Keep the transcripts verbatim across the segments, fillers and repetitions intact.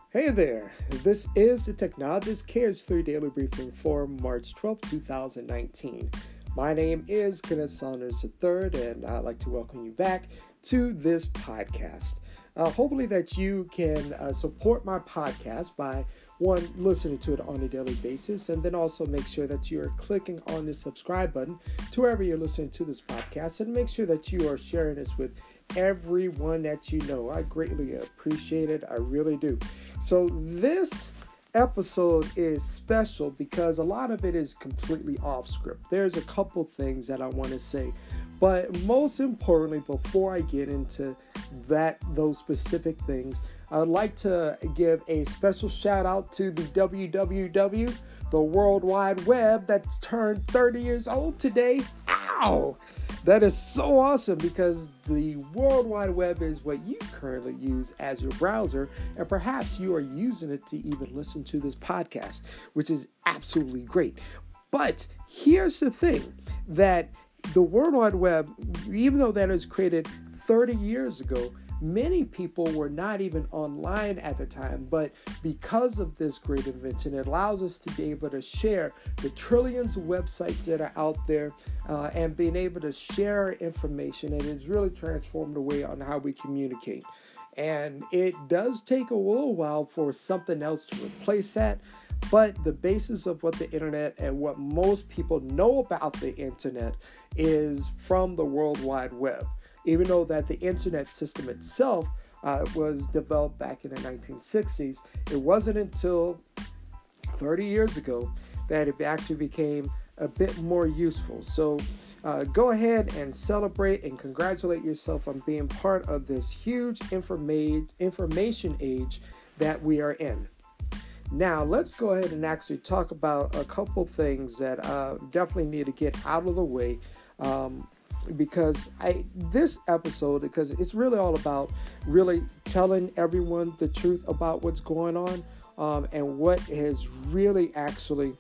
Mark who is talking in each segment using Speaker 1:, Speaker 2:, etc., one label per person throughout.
Speaker 1: Hey there, this is the Technologist Cares three Daily Briefing for March twelfth, twenty nineteen. My name is Kenneth Saunders the third, and I'd like to welcome you back to this podcast. Uh, hopefully that you can uh, support my podcast by, one, listening to it on a daily basis, and then also make sure that you are clicking on the subscribe button to wherever you're listening to this podcast, and make sure that you are sharing this with everyone that you know. I greatly appreciate it. I really do. So this episode is special because a lot of it is completely off script. There's a couple things that I want to say, but most importantly, before I get into that, those specific things, I'd like to give a special shout out to the W W W, the World Wide Web, that's turned thirty years old today. Ow! That is so awesome because the World Wide Web is what you currently use as your browser, and perhaps you are using it to even listen to this podcast, which is absolutely great. But here's the thing, that the World Wide Web, even though that was created thirty years ago, many people were not even online at the time, but because of this great invention, it allows us to be able to share the trillions of websites that are out there uh, and being able to share information. And it's really transformed the way on how we communicate. And it does take a little while for something else to replace that. But the basis of what the internet and what most people know about the internet is from the World Wide Web. Even though that the internet system itself uh, was developed back in the nineteen sixties, it wasn't until thirty years ago that it actually became a bit more useful. So uh, go ahead and celebrate and congratulate yourself on being part of this huge informa- information age that we are in. Now, let's go ahead and actually talk about a couple things that uh, definitely need to get out of the way. Um, because I this episode, because it's really all about really telling everyone the truth about what's going on um, and what has really actually,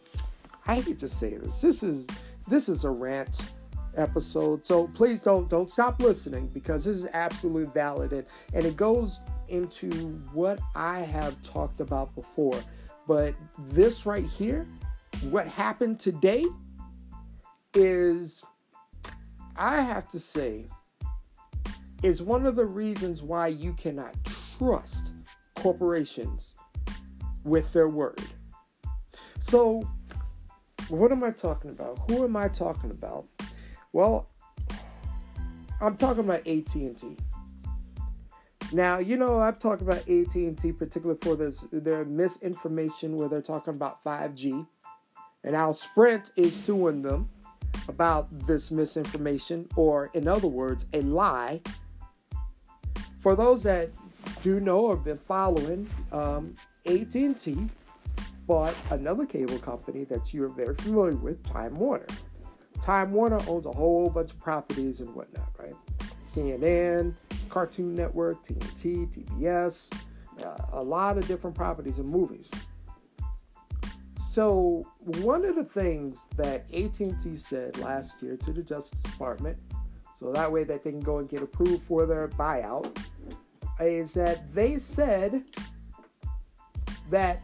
Speaker 1: I hate to say this, this is this is a rant episode, so please don't don't stop listening because this is absolutely valid, and, and it goes into what I have talked about before. But this right here, what happened today, is, I have to say, is one of the reasons why you cannot trust corporations with their word. So, what am I talking about? Who am I talking about? Well, I'm talking about A T and T. Now, you know, I've talked about A T and T, particularly for this, their misinformation where they're talking about five G. And now Sprint is suing them about this misinformation, or in other words, a lie. For those that do know or have been following, um, A T and T bought another cable company that you're very familiar with, Time Warner. Time Warner owns a whole bunch of properties and whatnot, right? C N N, Cartoon Network, T N T, T B S, uh, a lot of different properties and movies. So one of the things that A T and T said last year to the Justice Department, so that way that they can go and get approved for their buyout, is that they said that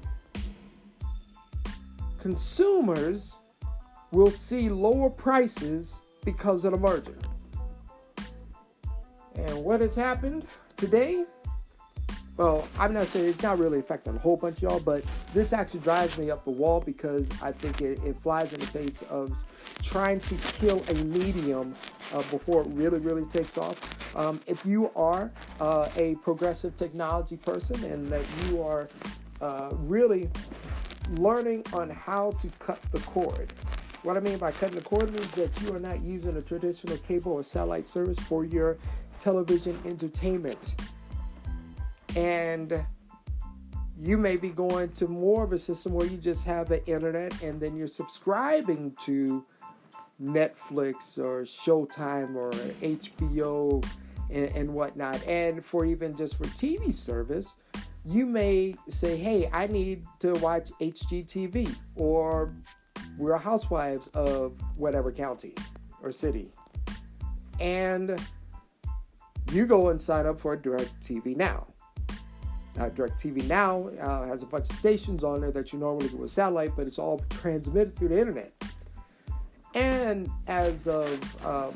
Speaker 1: consumers will see lower prices because of the merger. And what has happened today? Well, I'm not saying it's not really affecting a whole bunch of y'all, but this actually drives me up the wall because I think it, it flies in the face of trying to kill a medium uh, before it really, really takes off. Um, if you are uh, a progressive technology person and that you are uh, really learning on how to cut the cord. What I mean by cutting the cord means that you are not using a traditional cable or satellite service for your television entertainment. And you may be going to more of a system where you just have the internet and then you're subscribing to Netflix or Showtime or H B O and, and whatnot. And for even just for T V service, you may say, hey, I need to watch H G T V, or we're housewives of whatever county or city. And you go and sign up for DirecTV Now. Uh, DirecTV Now uh, has a bunch of stations on there that you normally get with satellite, but it's all transmitted through the internet. And as of um,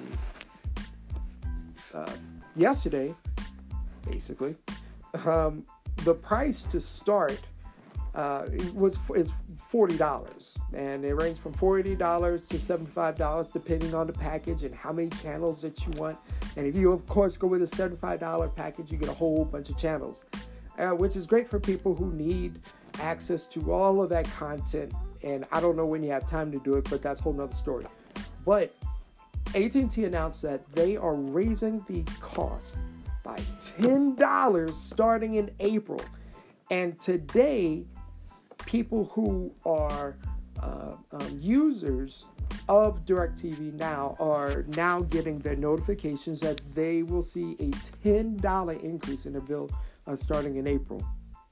Speaker 1: uh, yesterday, basically, um, the price to start uh, was is forty dollars, and it ranges from forty dollars to seventy-five dollars depending on the package and how many channels that you want. And if you, of course, go with a seventy-five dollars package, you get a whole bunch of channels, uh, which is great for people who need access to all of that content. And I don't know when you have time to do it, but that's a whole nother story. But A T and T announced that they are raising the cost by ten dollars starting in April. And today, people who are uh, um, users of DirecTV Now are now getting their notifications that they will see a ten dollars increase in their bill uh, starting in April.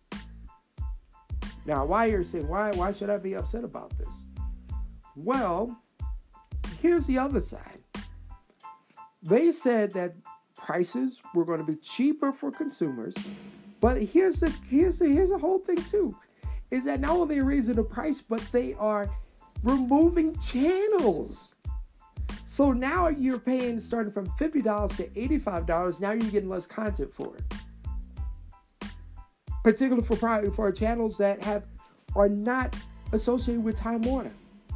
Speaker 1: Now, why you're saying, why, why should I be upset about this? Well, here's the other side. They said that prices were going to be cheaper for consumers, but here's the here's the, here's the whole thing too, is that not only are they raising the price, but they are removing channels. So now you're paying starting from fifty dollars to eighty-five dollars. Now you're getting less content for it, particularly for for channels that have are not associated with Time Warner.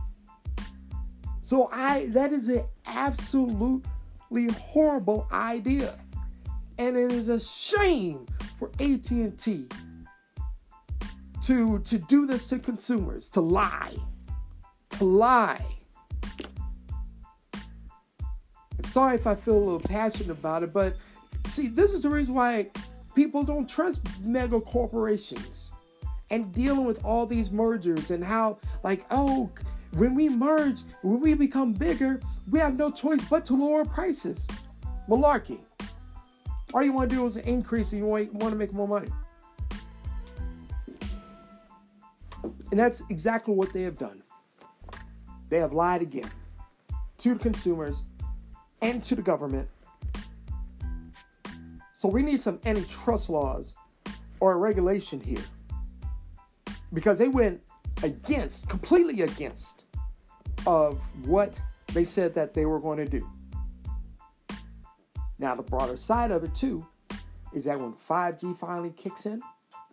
Speaker 1: So I that is an absolutely horrible idea, and it is a shame for A T and T to to do this to consumers, to lie, to lie. I'm sorry if I feel a little passionate about it, but see, this is the reason why people don't trust mega corporations and dealing with all these mergers and how, like, oh, when we merge, when we become bigger, we have no choice but to lower prices. Malarkey. All you want to do is increase and you want to make more money. And that's exactly what they have done. They have lied again to the consumers and to the government. So we need some antitrust laws or a regulation here, because they went against, completely against of what they said that they were going to do. Now, the broader side of it, too, is that when five G finally kicks in,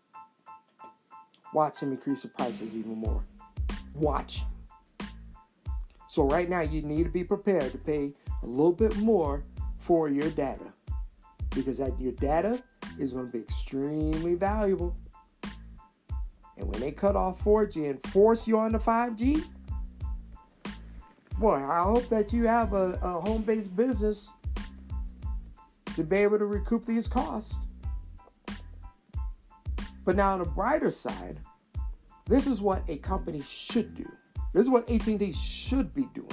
Speaker 1: watch them increase the prices even more. Watch. So right now, you need to be prepared to pay a little bit more for your data, because that your data is going to be extremely valuable. And when they cut off four G and force you on the five G, boy, I hope that you have a, a home-based business to be able to recoup these costs. But now on the brighter side, this is what a company should do. This is what A T and T should be doing.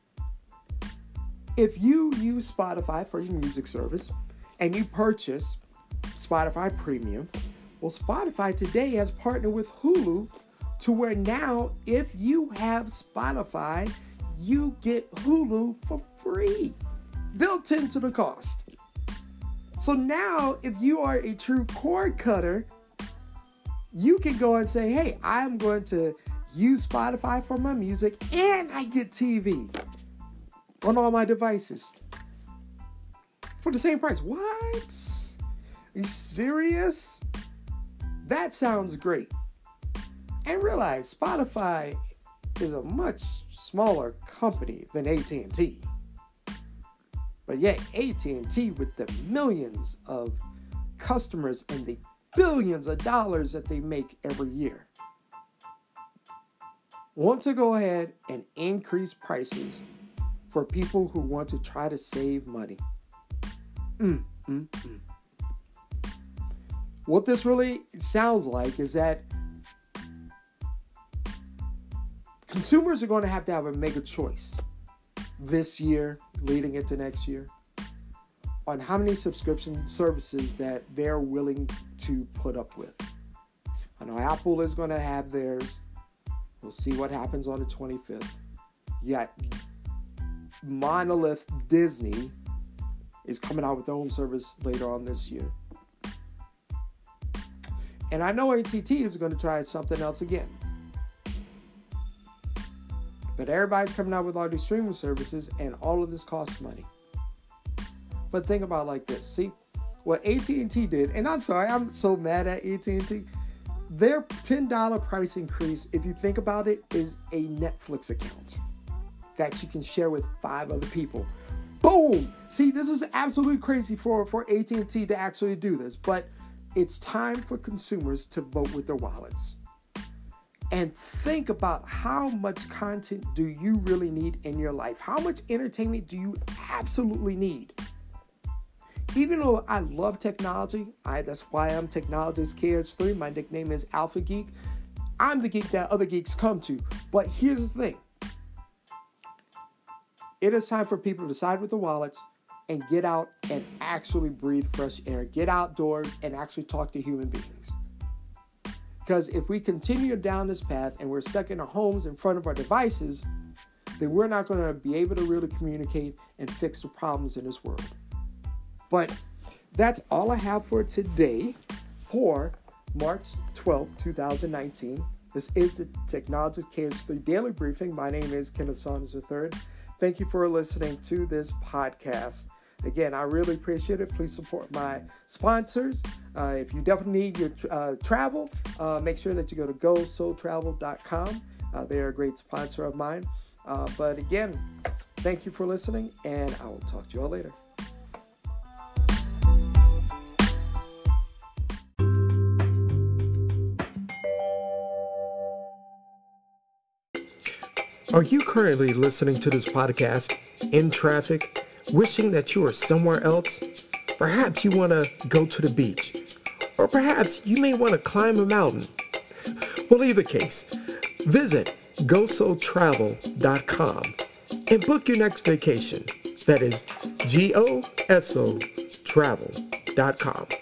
Speaker 1: If you use Spotify for your music service and you purchase Spotify Premium, well, Spotify today has partnered with Hulu to where now if you have Spotify, you get Hulu for free, built into the cost. So now if you are a true cord cutter, you can go and say, hey, I'm going to use Spotify for my music and I get T V on all my devices for the same price. What? Are you serious? That sounds great. And realize Spotify is a much smaller company than A T and T. But yet A T and T, with the millions of customers and the billions of dollars that they make every year, want to go ahead and increase prices for people who want to try to save money. Mm, mm, mm. What this really sounds like is that consumers are going to have to have a mega choice this year, leading into next year, on how many subscription services that they're willing to put up with. I know Apple is going to have theirs. We'll see what happens on the twenty-fifth. Yet, monolith Disney is coming out with their own service later on this year. And I know A T and T is going to try something else again. But everybody's coming out with all these streaming services, and all of this costs money. But think about it like this. See, what A T and T did, and I'm sorry, I'm so mad at A T and T. Their ten dollars price increase, if you think about it, is a Netflix account that you can share with five other people. Boom! See, this is absolutely crazy for, for A T and T to actually do this, but it's time for consumers to vote with their wallets. And think about how much content do you really need in your life? How much entertainment do you absolutely need? Even though I love technology, I, that's why I'm Technologist K H three. My nickname is Alpha Geek. I'm the geek that other geeks come to. But here's the thing. It is time for people to side with the wallets and get out and actually breathe fresh air. Get outdoors and actually talk to human beings. Because if we continue down this path and we're stuck in our homes in front of our devices, then we're not going to be able to really communicate and fix the problems in this world. But that's all I have for today for March twelfth, twenty nineteen. This is the Technologist K H three Daily Briefing. My name is Kenneth Saunders the third. Thank you for listening to this podcast. Again, I really appreciate it. Please support my sponsors. Uh, if you definitely need your uh, travel, uh, make sure that you go to go soul travel dot com. Uh, they are a great sponsor of mine. Uh, but again, thank you for listening, and I will talk to you all later. Are you currently listening to this podcast in traffic, wishing that you were somewhere else? Perhaps you want to go to the beach, or perhaps you may want to climb a mountain. Well, either case, visit go soul travel dot com and book your next vacation. That is G O S O travel dot com.